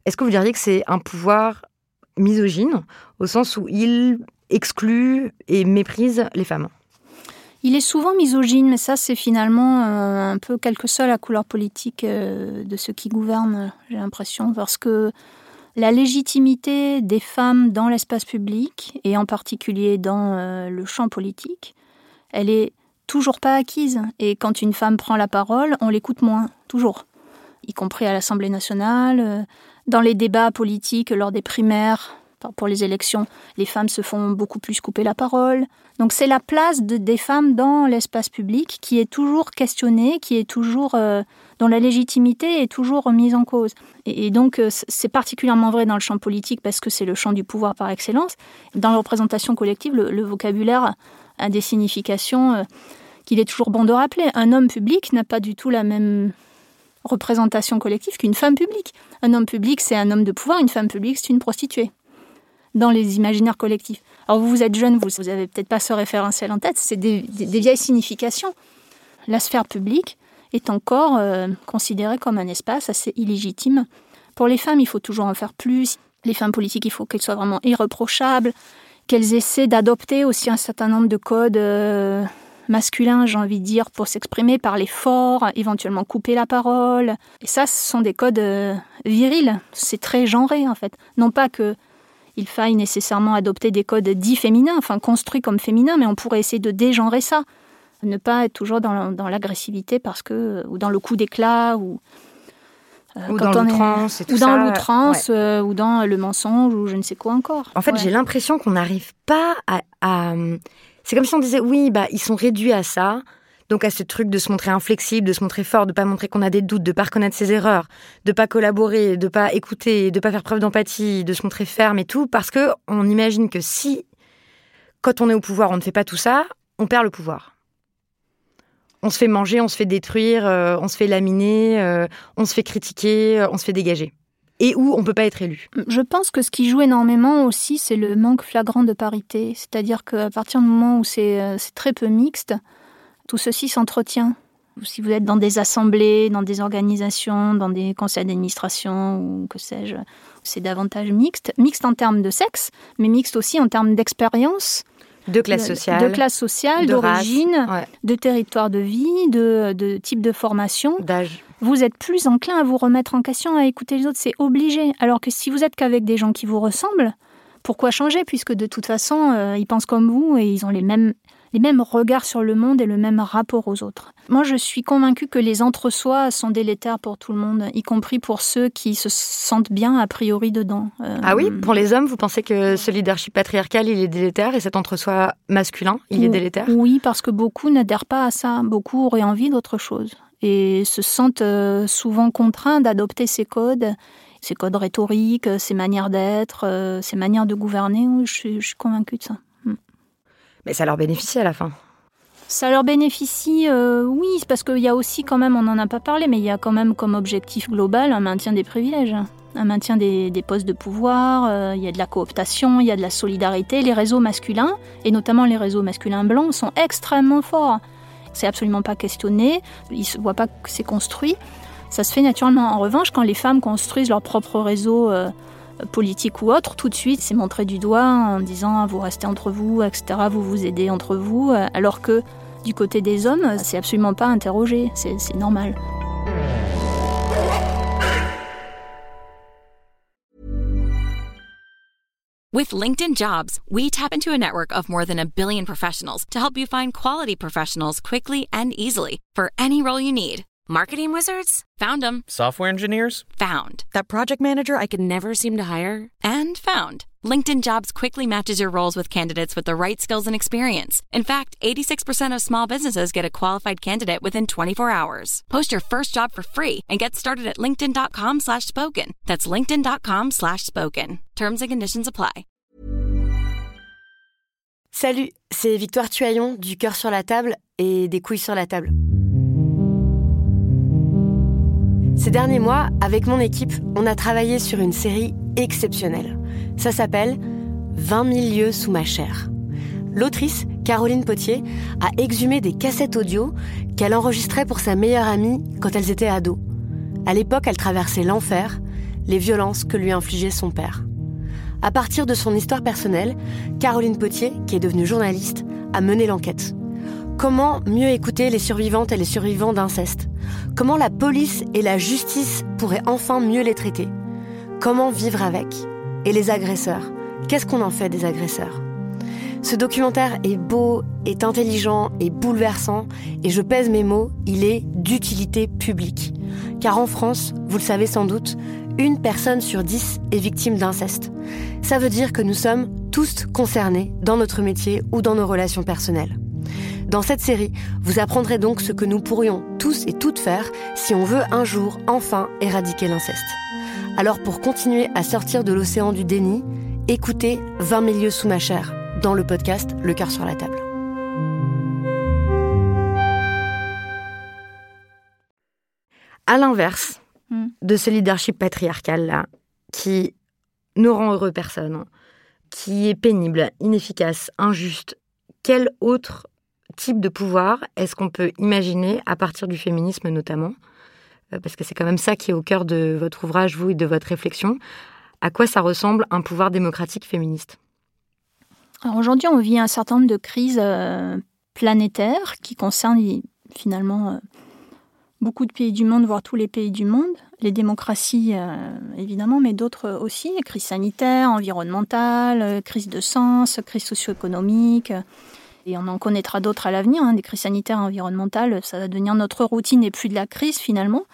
Est-ce que vous diriez que c'est un pouvoir misogyne, au sens où il exclut et méprise les femmes ? Il est souvent misogyne, mais ça, c'est finalement euh, un peu quelle que soit la couleur politique euh, de ceux qui gouvernent, j'ai l'impression, parce que la légitimité des femmes dans l'espace public, et en particulier dans euh, le champ politique, elle est toujours pas acquise. Et quand une femme prend la parole, on l'écoute moins, toujours. Y compris à l'Assemblée nationale, euh, dans les débats politiques lors des primaires, pour les élections, les femmes se font beaucoup plus couper la parole. Donc c'est la place de, des femmes dans l'espace public qui est toujours questionnée, qui est toujours, euh, dont la légitimité est toujours remise en cause. Et, et donc euh, c'est particulièrement vrai dans le champ politique parce que c'est le champ du pouvoir par excellence. Dans la représentation collective, le, le vocabulaire a des significations euh, qu'il est toujours bon de rappeler. Un homme public n'a pas du tout la même représentation collective qu'une femme publique. Un homme public, c'est un homme de pouvoir, une femme publique, c'est une prostituée. Dans les imaginaires collectifs. Alors vous, vous êtes jeune, vous n'avez peut-être pas ce référentiel en tête, c'est des, des, des vieilles significations. La sphère publique est encore euh, considérée comme un espace assez illégitime. Pour les femmes, il faut toujours en faire plus. Les femmes politiques, il faut qu'elles soient vraiment irréprochables, qu'elles essaient d'adopter aussi un certain nombre de codes euh, masculins, j'ai envie de dire, pour s'exprimer, parler fort, éventuellement couper la parole. Et ça, ce sont des codes euh, virils. C'est très genré, en fait. Non pas que il faille nécessairement adopter des codes dits féminins, enfin construits comme féminins, mais on pourrait essayer de dégenrer ça. Ne pas être toujours dans, dans l'agressivité parce que, ou dans le coup d'éclat, ou, euh, ou dans l'outrance, et tout ou ça. dans l'outrance, ouais. euh, ou dans le mensonge, ou je ne sais quoi encore. En fait, ouais. j'ai l'impression qu'on n'arrive pas à, à... C'est comme si on disait, oui, bah, ils sont réduits à ça. Donc à ce truc de se montrer inflexible, de se montrer fort, de pas montrer qu'on a des doutes, de pas reconnaître ses erreurs, de pas collaborer, de pas écouter, de pas faire preuve d'empathie, de se montrer ferme et tout, parce que on imagine que si, quand on est au pouvoir, on ne fait pas tout ça, on perd le pouvoir. On se fait manger, on se fait détruire, euh, on se fait laminer, euh, on se fait critiquer, euh, on se fait dégager. Et où on peut pas être élu. Je pense que ce qui joue énormément aussi, c'est le manque flagrant de parité. C'est-à-dire qu'à partir du moment où c'est, euh, c'est très peu mixte, tout ceci s'entretient. Si vous êtes dans des assemblées, dans des organisations, dans des conseils d'administration ou que sais-je, c'est davantage mixte. Mixte en termes de sexe, mais mixte aussi en termes d'expérience. De classe sociale. De, de classe sociale, de d'origine, race, ouais. de territoire de vie, de, de type de formation. D'âge. Vous êtes plus enclin à vous remettre en question, à écouter les autres, c'est obligé. Alors que si vous êtes qu'avec des gens qui vous ressemblent, pourquoi changer ? Puisque de toute façon, euh, ils pensent comme vous et ils ont les mêmes... les mêmes regards sur le monde et le même rapport aux autres. Moi, je suis convaincue que les entre-soi sont délétères pour tout le monde, y compris pour ceux qui se sentent bien a priori dedans. Euh, ah oui, pour les hommes, vous pensez que ce leadership patriarcal, il est délétère et cet entre-soi masculin, il ou, est délétère ? Oui, parce que beaucoup n'adhèrent pas à ça. Beaucoup auraient envie d'autre chose et se sentent euh, souvent contraints d'adopter ces codes, ces codes rhétoriques, ces manières d'être, euh, ces manières de gouverner. Oui, je suis, je suis convaincue de ça. Mais ça leur bénéficie à la fin. Ça leur bénéficie, euh, oui, parce qu'il y a aussi quand même, on n'en a pas parlé, mais il y a quand même comme objectif global un maintien des privilèges, un maintien des, des postes de pouvoir, euh, il y a de la cooptation, il y a de la solidarité. Les réseaux masculins, et notamment les réseaux masculins blancs, sont extrêmement forts. C'est absolument pas questionné, ils ne voient pas que c'est construit. Ça se fait naturellement. En revanche, quand les femmes construisent leur propre réseau euh, politique ou autre, tout de suite, c'est montré du doigt en disant « vous restez entre vous, et cetera, vous vous aidez entre vous », alors que du côté des hommes, c'est absolument pas interrogé, c'est, c'est normal. With LinkedIn Jobs, we tap into a network of more than a billion professionals to help you find quality professionals quickly and easily for any role you need. Marketing wizards? Found them. Software engineers? Found. That project manager I could never seem to hire? And found. LinkedIn Jobs quickly matches your roles with candidates with the right skills and experience. In fact, eighty-six percent of small businesses get a qualified candidate within twenty-four hours. Post your first job for free and get started at linkedin.com slash spoken. That's linkedin.com slash spoken. Terms and conditions apply. Salut, c'est Victoire Tuaillon du Cœur sur la table et des couilles sur la table. Ces derniers mois, avec mon équipe, on a travaillé sur une série exceptionnelle. Ça s'appelle « vingt mille lieues sous ma chair ». L'autrice, Caroline Potier, a exhumé des cassettes audio qu'elle enregistrait pour sa meilleure amie quand elles étaient ados. À l'époque, elle traversait l'enfer, les violences que lui infligeait son père. À partir de son histoire personnelle, Caroline Potier, qui est devenue journaliste, a mené l'enquête. Comment mieux écouter les survivantes et les survivants d'inceste ? Comment la police et la justice pourraient enfin mieux les traiter ? Comment vivre avec ? Et les agresseurs ? Qu'est-ce qu'on en fait des agresseurs ? Ce documentaire est beau, est intelligent, est bouleversant, et je pèse mes mots, il est d'utilité publique. Car en France, vous le savez sans doute, une personne sur dix est victime d'inceste. Ça veut dire que nous sommes tous concernés dans notre métier ou dans nos relations personnelles. Dans cette série, vous apprendrez donc ce que nous pourrions tous et toutes faire si on veut un jour enfin éradiquer l'inceste. Alors pour continuer à sortir de l'océan du déni, écoutez vingt mille lieues sous ma chair dans le podcast Le cœur sur la table. À l'inverse mm. de ce leadership patriarcal-là, qui ne rend heureux personne, qui est pénible, inefficace, injuste, quel autre type de pouvoir est-ce qu'on peut imaginer à partir du féminisme notamment ? Parce que c'est quand même ça qui est au cœur de votre ouvrage, vous, et de votre réflexion. À quoi ça ressemble un pouvoir démocratique féministe ? Alors aujourd'hui, on vit un certain nombre de crises euh, planétaires qui concernent finalement euh, beaucoup de pays du monde, voire tous les pays du monde. Les démocraties, euh, évidemment, mais d'autres aussi. Crise sanitaire, environnementale, crise de sens, crise socio-économique. Et on en connaîtra d'autres à l'avenir, hein, des crises sanitaires et environnementales. Ça va devenir notre routine et plus de la crise, finalement.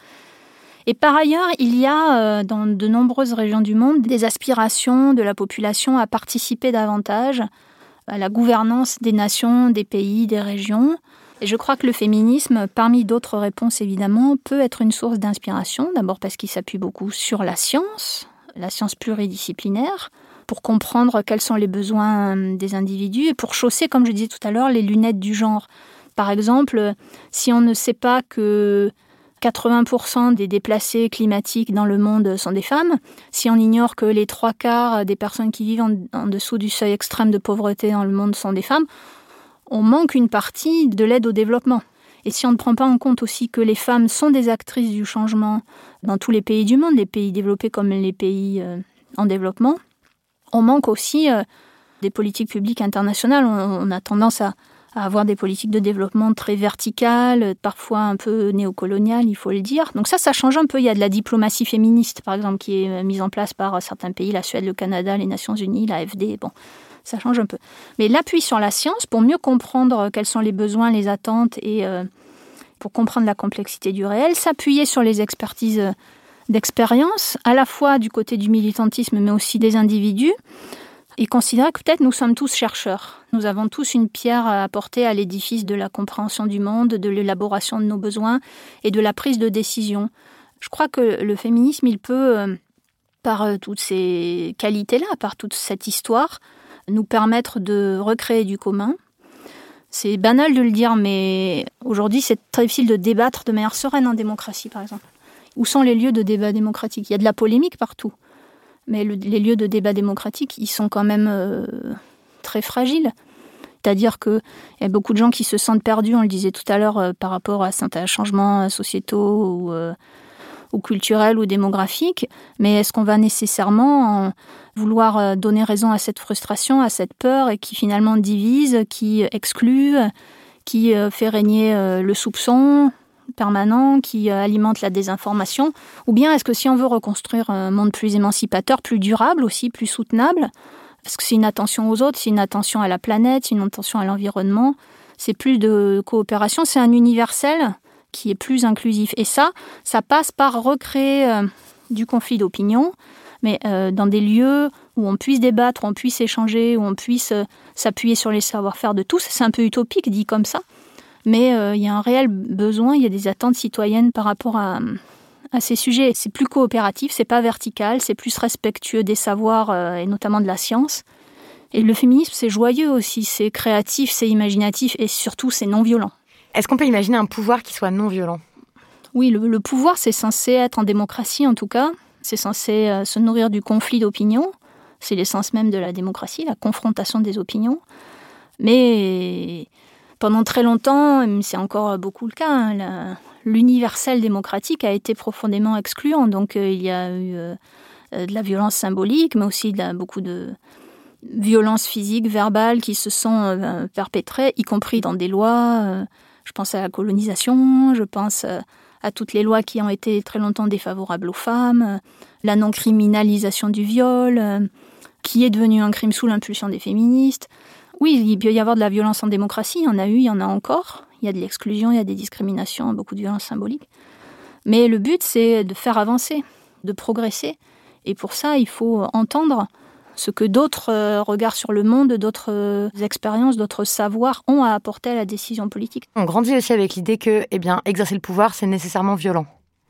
Et par ailleurs, il y a euh, dans de nombreuses régions du monde des aspirations de la population à participer davantage à la gouvernance des nations, des pays, des régions. Et je crois que le féminisme, parmi d'autres réponses évidemment, peut être une source d'inspiration. D'abord parce qu'il s'appuie beaucoup sur la science, la science pluridisciplinaire, pour comprendre quels sont les besoins des individus et pour chausser, comme je disais tout à l'heure, les lunettes du genre. Par exemple, si on ne sait pas que quatre-vingts pour cent des déplacés climatiques dans le monde sont des femmes, si on ignore que les trois quarts des personnes qui vivent en, en dessous du seuil extrême de pauvreté dans le monde sont des femmes, on manque une partie de l'aide au développement. Et si on ne prend pas en compte aussi que les femmes sont des actrices du changement dans tous les pays du monde, les pays développés comme les pays euh, en développement, on manque aussi euh, des politiques publiques internationales. On, on a tendance à, à avoir des politiques de développement très verticales, parfois un peu néocoloniales, il faut le dire. Donc ça, ça change un peu. Il y a de la diplomatie féministe, par exemple, qui est mise en place par certains pays, la Suède, le Canada, les Nations Unies, l'A F D. Bon, ça change un peu. Mais l'appui sur la science, pour mieux comprendre quels sont les besoins, les attentes, et euh, pour comprendre la complexité du réel, s'appuyer sur les expertises d'expérience, à la fois du côté du militantisme, mais aussi des individus, et considérer que peut-être nous sommes tous chercheurs. Nous avons tous une pierre à apporter à l'édifice de la compréhension du monde, de l'élaboration de nos besoins et de la prise de décision. Je crois que le féminisme, il peut, par toutes ces qualités-là, par toute cette histoire, nous permettre de recréer du commun. C'est banal de le dire, mais aujourd'hui, c'est très difficile de débattre de manière sereine en démocratie, par exemple. Où sont les lieux de débat démocratique ? Il y a de la polémique partout. Mais le, les lieux de débat démocratique, ils sont quand même euh, très fragiles. C'est-à-dire qu'il y a beaucoup de gens qui se sentent perdus, on le disait tout à l'heure, euh, par rapport à certains changements sociétaux ou, euh, ou culturels ou démographiques. Mais est-ce qu'on va nécessairement euh, vouloir donner raison à cette frustration, à cette peur, et qui finalement divise, qui exclut, qui euh, fait régner euh, le soupçon permanent, qui alimente la désinformation, ou bien est-ce que si on veut reconstruire un monde plus émancipateur, plus durable aussi, plus soutenable, parce que c'est une attention aux autres, c'est une attention à la planète, c'est une attention à l'environnement, c'est plus de coopération, c'est un universel qui est plus inclusif. Et ça, ça passe par recréer euh, du conflit d'opinion, mais euh, dans des lieux où on puisse débattre, où on puisse échanger, où on puisse euh, s'appuyer sur les savoir-faire de tous. C'est un peu utopique dit comme ça. Mais euh, il y a un réel besoin, il y a des attentes citoyennes par rapport à, à ces sujets. C'est plus coopératif, c'est pas vertical, c'est plus respectueux des savoirs euh, et notamment de la science. Et le féminisme, c'est joyeux aussi, c'est créatif, c'est imaginatif et surtout, c'est non-violent. Est-ce qu'on peut imaginer un pouvoir qui soit non-violent ? Oui, le, le pouvoir, c'est censé être en démocratie en tout cas. C'est censé euh, se nourrir du conflit d'opinion. C'est l'essence même de la démocratie, la confrontation des opinions. Mais pendant très longtemps, c'est encore beaucoup le cas, hein, la, l'universel démocratique a été profondément excluant. Donc euh, il y a eu euh, euh, de la violence symbolique, mais aussi de la, beaucoup de violences physiques, verbales qui se sont euh, perpétrées, y compris dans des lois. Euh, je pense à la colonisation, je pense euh, à toutes les lois qui ont été très longtemps défavorables aux femmes, euh, la non-criminalisation du viol, euh, qui est devenu un crime sous l'impulsion des féministes. Oui, il peut y avoir de la violence en démocratie, il y en a eu, il y en a encore. Il y a de l'exclusion, il y a des discriminations, beaucoup de violences symboliques. Mais le but, c'est de faire avancer, de progresser. Et pour ça, il faut entendre ce que d'autres euh, regards sur le monde, d'autres euh, expériences, d'autres savoirs ont à apporter à la décision politique. On grandit aussi avec l'idée que, eh bien, exercer le pouvoir, c'est nécessairement violent.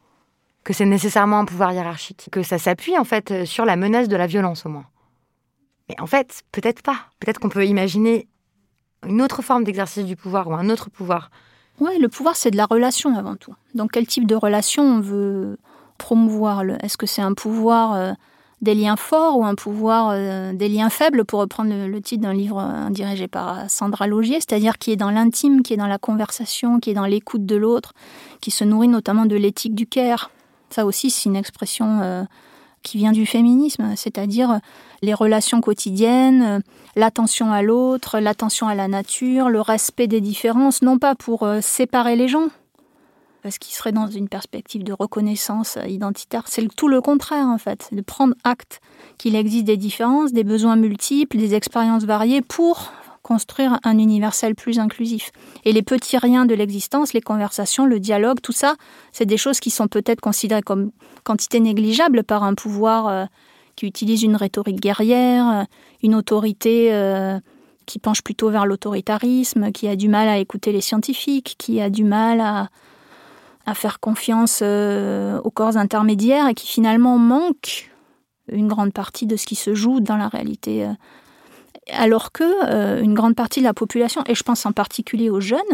Que c'est nécessairement un pouvoir hiérarchique. Que ça s'appuie, en fait, sur la menace de la violence, au moins. Mais en fait, peut-être pas. Peut-être qu'on peut imaginer une autre forme d'exercice du pouvoir ou un autre pouvoir. Oui, le pouvoir, c'est de la relation avant tout. Donc, quel type de relation on veut promouvoir ? Est-ce que c'est un pouvoir euh, des liens forts ou un pouvoir euh, des liens faibles, pour reprendre le, le titre d'un livre euh, dirigé par Sandra Laugier, c'est-à-dire qui est dans l'intime, qui est dans la conversation, qui est dans l'écoute de l'autre, qui se nourrit notamment de l'éthique du care. Ça aussi, c'est une expression euh, qui vient du féminisme, c'est-à-dire les relations quotidiennes, l'attention à l'autre, l'attention à la nature, le respect des différences, non pas pour euh, séparer les gens, parce qu'ils seraient dans une perspective de reconnaissance identitaire. C'est tout le contraire, en fait, c'est de prendre acte qu'il existe des différences, des besoins multiples, des expériences variées pour construire un universel plus inclusif. Et les petits riens de l'existence, les conversations, le dialogue, tout ça, c'est des choses qui sont peut-être considérées comme quantité négligeable par un pouvoir euh, qui utilise une rhétorique guerrière, une autorité euh, qui penche plutôt vers l'autoritarisme, qui a du mal à écouter les scientifiques, qui a du mal à, à faire confiance euh, aux corps intermédiaires et qui finalement manque une grande partie de ce qui se joue dans la réalité. Euh, alors que euh, une grande partie de la population, et je pense en particulier aux jeunes,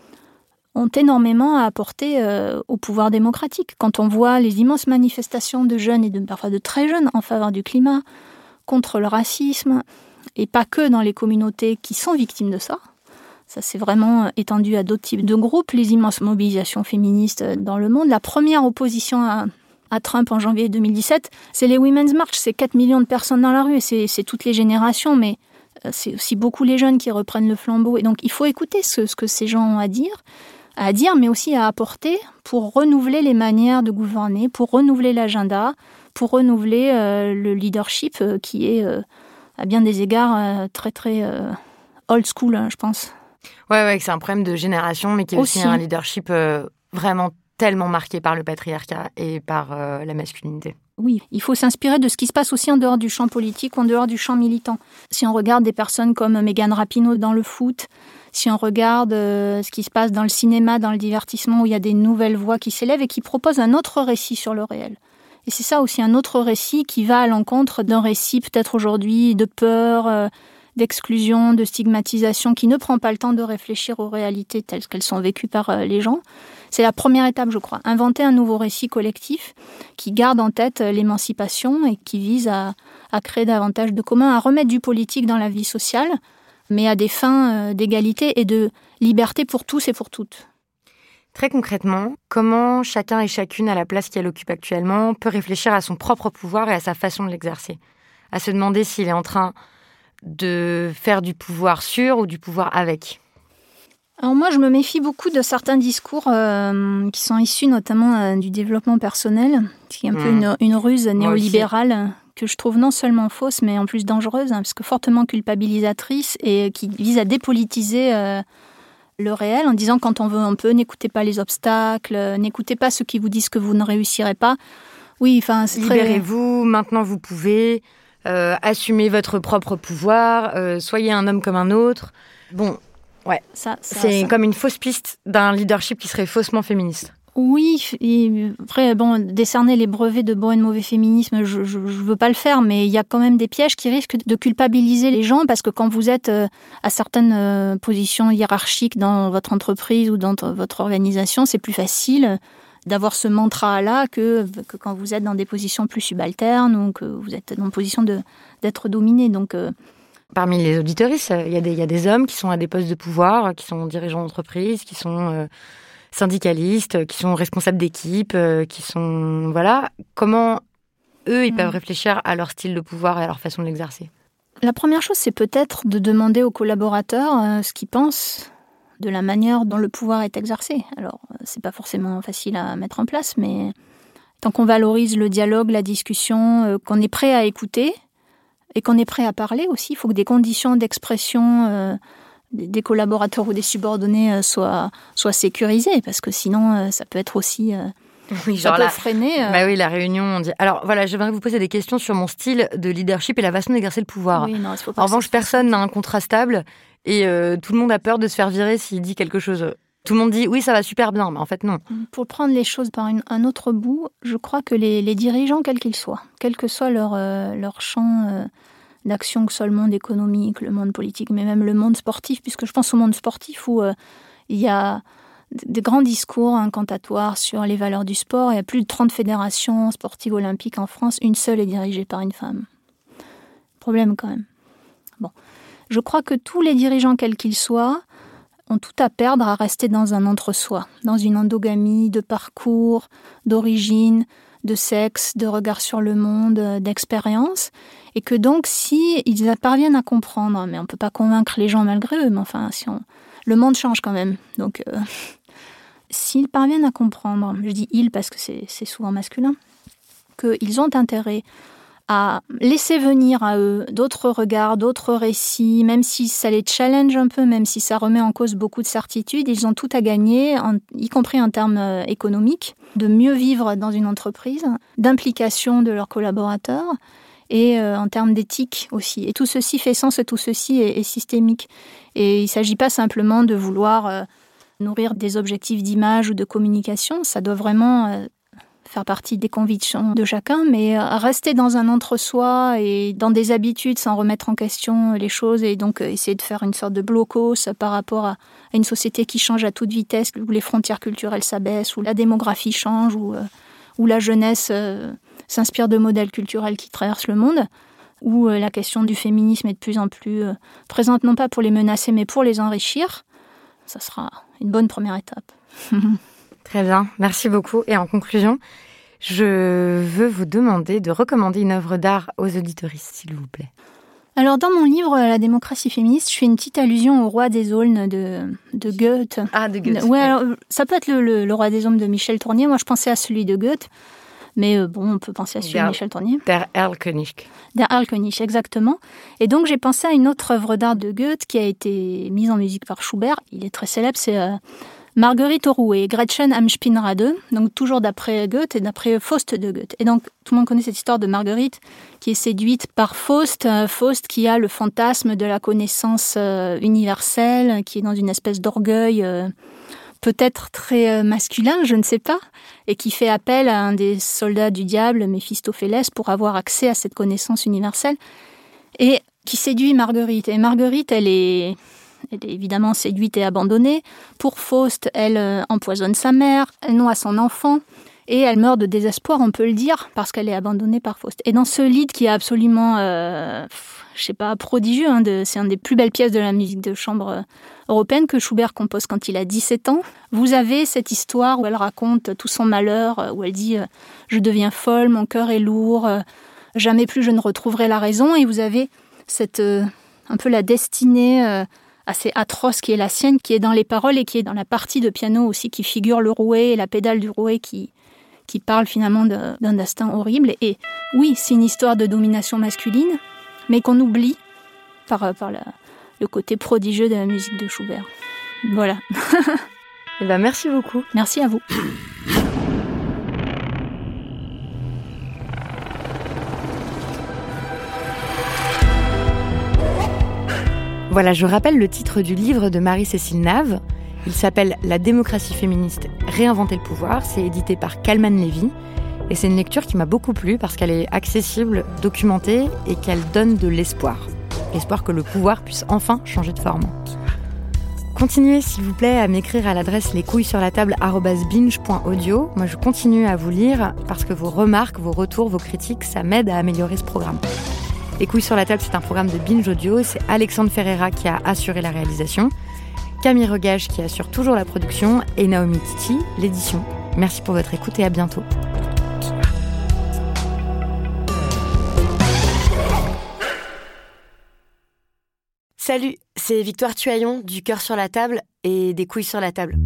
ont énormément à apporter euh, au pouvoir démocratique. Quand on voit les immenses manifestations de jeunes et de, parfois de très jeunes en faveur du climat, contre le racisme, et pas que dans les communautés qui sont victimes de ça, ça s'est vraiment étendu à d'autres types de groupes, les immenses mobilisations féministes dans le monde. La première opposition à, à Trump en janvier deux mille dix-sept, c'est les Women's March, c'est quatre millions de personnes dans la rue, et c'est, c'est toutes les générations, mais c'est aussi beaucoup les jeunes qui reprennent le flambeau. Et donc il faut écouter ce, ce que ces gens ont à dire, à dire, mais aussi à apporter pour renouveler les manières de gouverner, pour renouveler l'agenda, pour renouveler euh, le leadership euh, qui est, euh, à bien des égards, euh, très très euh, old school, hein, je pense. Ouais, ouais, c'est un problème de génération, mais qui est aussi, aussi un leadership euh, vraiment tellement marqué par le patriarcat et par euh, la masculinité. Oui, il faut s'inspirer de ce qui se passe aussi en dehors du champ politique, en dehors du champ militant. Si on regarde des personnes comme Megan Rapinoe dans le foot, si on regarde euh, ce qui se passe dans le cinéma, dans le divertissement, où il y a des nouvelles voix qui s'élèvent et qui proposent un autre récit sur le réel. Et c'est ça aussi, un autre récit qui va à l'encontre d'un récit peut-être aujourd'hui de peur, euh, d'exclusion, de stigmatisation, qui ne prend pas le temps de réfléchir aux réalités telles qu'elles sont vécues par euh, les gens. C'est la première étape, je crois. Inventer un nouveau récit collectif qui garde en tête l'émancipation et qui vise à, à créer davantage de communs, à remettre du politique dans la vie sociale, mais à des fins d'égalité et de liberté pour tous et pour toutes. Très concrètement, comment chacun et chacune, à la place qu'elle occupe actuellement, peut réfléchir à son propre pouvoir et à sa façon de l'exercer ? À se demander s'il est en train de faire du pouvoir sur ou du pouvoir avec ? Alors moi, je me méfie beaucoup de certains discours euh, qui sont issus notamment euh, du développement personnel, qui est un mmh. peu une, une ruse néolibérale que je trouve non seulement fausse, mais en plus dangereuse, hein, parce que fortement culpabilisatrice et qui vise à dépolitiser euh, le réel en disant quand on veut, on peut, n'écoutez pas les obstacles, euh, n'écoutez pas ceux qui vous disent que vous ne réussirez pas. Oui, enfin, c'est très... Libérez-vous, maintenant vous pouvez, euh, assumez votre propre pouvoir, euh, soyez un homme comme un autre. Bon... Ouais, ça, ça, c'est ça. Comme une fausse piste d'un leadership qui serait faussement féministe. Oui, et après, bon, décerner les brevets de bon et de mauvais féminisme, je ne veux pas le faire, mais il y a quand même des pièges qui risquent de culpabiliser les gens, parce que quand vous êtes à certaines positions hiérarchiques dans votre entreprise ou dans votre organisation, c'est plus facile d'avoir ce mantra-là que, que quand vous êtes dans des positions plus subalternes ou que vous êtes dans une position de, d'être dominé. Donc... Euh, Parmi les auditeuristes, il y a des, il y a des hommes qui sont à des postes de pouvoir, qui sont dirigeants d'entreprise, qui sont euh, syndicalistes, qui sont responsables d'équipe, euh, qui sont... Voilà. Comment eux, ils Mmh. peuvent réfléchir à leur style de pouvoir et à leur façon de l'exercer? La première chose, c'est peut-être de demander aux collaborateurs euh, ce qu'ils pensent de la manière dont le pouvoir est exercé. Alors, euh, c'est pas forcément facile à mettre en place, mais tant qu'on valorise le dialogue, la discussion, euh, qu'on est prêt à écouter et qu'on est prêt à parler aussi, il faut que des conditions d'expression euh, des, des collaborateurs ou des subordonnés euh, soient, soient sécurisées, parce que sinon, euh, ça peut être aussi... Euh, Oui, ça genre peut la... freiner... Euh... Bah oui, la réunion, on dit... Alors voilà, j'aimerais vous poser des questions sur mon style de leadership et la façon d'exercer le pouvoir. Oui, non, il faut pas en que revanche, ça- personne n'a un contrat stable et euh, tout le monde a peur de se faire virer s'il dit quelque chose. Tout le monde dit « oui, ça va super bien », mais en fait, non. Pour prendre les choses par une, un autre bout, je crois que les, les dirigeants, quels qu'ils soient, quel que soit leur, euh, leur champ euh, d'action, que ce soit le monde économique, le monde politique, mais même le monde sportif, puisque je pense au monde sportif où euh, il y a des grands discours incantatoires sur les valeurs du sport. Il y a plus de trente fédérations sportives olympiques en France, une seule est dirigée par une femme. Problème quand même. Bon. Je crois que tous les dirigeants, quels qu'ils soient, ont tout à perdre à rester dans un entre-soi, dans une endogamie de parcours, d'origine, de sexe, de regard sur le monde, d'expérience, et que donc si ils parviennent à comprendre, mais on ne peut pas convaincre les gens malgré eux, mais enfin, si on... le monde change quand même, donc euh... s'ils parviennent à comprendre, je dis ils parce que c'est, c'est souvent masculin, qu'ils ont intérêt à laisser venir à eux d'autres regards, d'autres récits, même si ça les challenge un peu, même si ça remet en cause beaucoup de certitudes, ils ont tout à gagner, en, y compris en termes euh, économiques, de mieux vivre dans une entreprise, d'implication de leurs collaborateurs et euh, en termes d'éthique aussi. Et tout ceci fait sens et tout ceci est, est systémique. Et il ne s'agit pas simplement de vouloir euh, nourrir des objectifs d'image ou de communication, ça doit vraiment... Euh, faire partie des convictions de chacun, mais rester dans un entre-soi et dans des habitudes sans remettre en question les choses et donc essayer de faire une sorte de blocos par rapport à une société qui change à toute vitesse, où les frontières culturelles s'abaissent, où la démographie change, où, où la jeunesse s'inspire de modèles culturels qui traversent le monde, où la question du féminisme est de plus en plus présente, non pas pour les menacer, mais pour les enrichir. Ça sera une bonne première étape. Très bien, merci beaucoup. Et en conclusion, je veux vous demander de recommander une œuvre d'art aux auditoristes, s'il vous plaît. Alors, dans mon livre « La démocratie féministe », je fais une petite allusion au Roi des Aulnes de, de Goethe. Ah, de Goethe. Ouais, alors, ça peut être le, le, le Roi des Aulnes de Michel Tournier. Moi, je pensais à celui de Goethe. Mais euh, bon, on peut penser à celui Der, de Michel Tournier. Der Erlkönig. Der Erlkönig, exactement. Et donc, j'ai pensé à une autre œuvre d'art de Goethe qui a été mise en musique par Schubert. Il est très célèbre, c'est... Euh, Marguerite Orouet, Gretchen am Spinnrade, donc toujours d'après Goethe et d'après Faust de Goethe. Et donc, tout le monde connaît cette histoire de Marguerite qui est séduite par Faust, euh, Faust qui a le fantasme de la connaissance euh, universelle, qui est dans une espèce d'orgueil euh, peut-être très euh, masculin, je ne sais pas, et qui fait appel à un des soldats du diable, Méphistophélès, pour avoir accès à cette connaissance universelle, et qui séduit Marguerite. Et Marguerite, elle est... Elle est évidemment séduite et abandonnée. Pour Faust, elle euh, empoisonne sa mère, elle noie son enfant et elle meurt de désespoir, on peut le dire, parce qu'elle est abandonnée par Faust. Et dans ce lied qui est absolument, euh, je sais pas, prodigieux, hein, de, c'est une des plus belles pièces de la musique de chambre euh, européenne que Schubert compose quand il a dix-sept ans. Vous avez cette histoire où elle raconte tout son malheur, où elle dit euh, « Je deviens folle, mon cœur est lourd, euh, jamais plus je ne retrouverai la raison ». Et vous avez cette, euh, un peu la destinée... Euh, assez atroce qui est la sienne, qui est dans les paroles et qui est dans la partie de piano aussi, qui figure le rouet et la pédale du rouet qui, qui parle finalement de, d'un destin horrible. Et oui, c'est une histoire de domination masculine, mais qu'on oublie par, par la, le côté prodigieux de la musique de Schubert. Voilà. Eh ben, merci beaucoup. Merci à vous. Voilà, je rappelle le titre du livre de Marie-Cécile Nave. Il s'appelle « La démocratie féministe, réinventer le pouvoir ». C'est édité par Kalman Levy. Et c'est une lecture qui m'a beaucoup plu parce qu'elle est accessible, documentée et qu'elle donne de l'espoir. L'espoir que le pouvoir puisse enfin changer de forme. Continuez, s'il vous plaît, à m'écrire à l'adresse lescouillessurlatable arobase binge point audio. Moi, je continue à vous lire parce que vos remarques, vos retours, vos critiques, ça m'aide à améliorer ce programme. Les couilles sur la table, c'est un programme de Binge Audio. C'est Alexandre Ferreira qui a assuré la réalisation, Camille Regage qui assure toujours la production et Naomi Titi, l'édition. Merci pour votre écoute et à bientôt. Salut, c'est Victoire Tuaillon du Cœur sur la table et des couilles sur la table.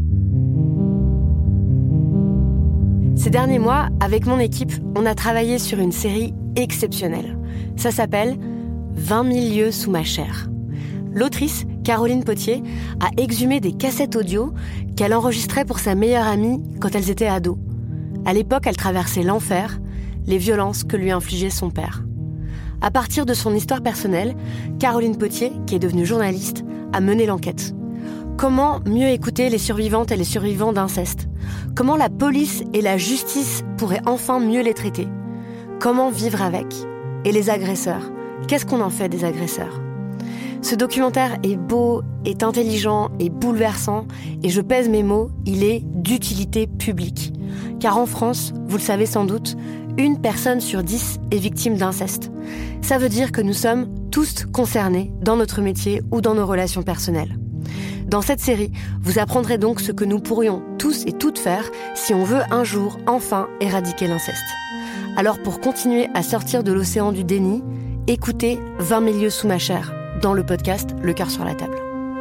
Ces derniers mois, avec mon équipe, on a travaillé sur une série exceptionnelle. Ça s'appelle « vingt mille lieues sous ma chair ». L'autrice, Caroline Potier, a exhumé des cassettes audio qu'elle enregistrait pour sa meilleure amie quand elles étaient ados. À l'époque, elle traversait l'enfer, les violences que lui infligeait son père. À partir de son histoire personnelle, Caroline Potier, qui est devenue journaliste, a mené l'enquête. Comment mieux écouter les survivantes et les survivants d'inceste ? Comment la police et la justice pourraient enfin mieux les traiter ? Comment vivre avec ? Et les agresseurs ? Qu'est-ce qu'on en fait des agresseurs ? Ce documentaire est beau, est intelligent, est bouleversant, et je pèse mes mots, il est d'utilité publique. Car en France, vous le savez sans doute, une personne sur dix est victime d'inceste. Ça veut dire que nous sommes tous concernés dans notre métier ou dans nos relations personnelles. Dans cette série, vous apprendrez donc ce que nous pourrions tous et toutes faire si on veut un jour enfin éradiquer l'inceste. Alors pour continuer à sortir de l'océan du déni, écoutez vingt mille lieues sous ma chair dans le podcast Le Cœur sur la table.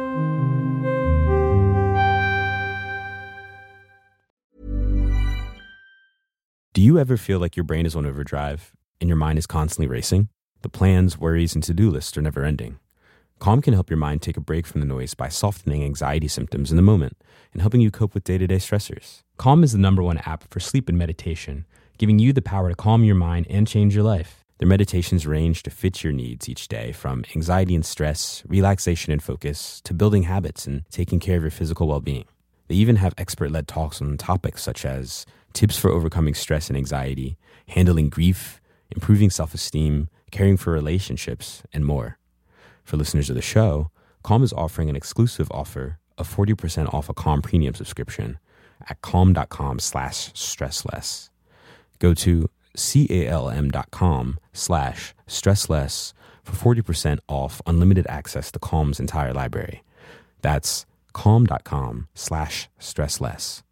Do you ever feel like your brain is on overdrive and your mind is constantly racing? The plans, worries, and to-do lists are never ending. Calm can help your mind take a break from the noise by softening anxiety symptoms in the moment and helping you cope with day-to-day stressors. Calm is the number one app for sleep and meditation, giving you the power to calm your mind and change your life. Their meditations range to fit your needs each day, from anxiety and stress, relaxation and focus, to building habits and taking care of your physical well-being. They even have expert-led talks on topics such as tips for overcoming stress and anxiety, handling grief, improving self-esteem, caring for relationships, and more. For listeners of the show, Calm is offering an exclusive offer of forty percent off a Calm premium subscription at calm.com slash stressless. Go to calm.com slash stressless for forty percent off unlimited access to Calm's entire library. That's calm.com slash stressless.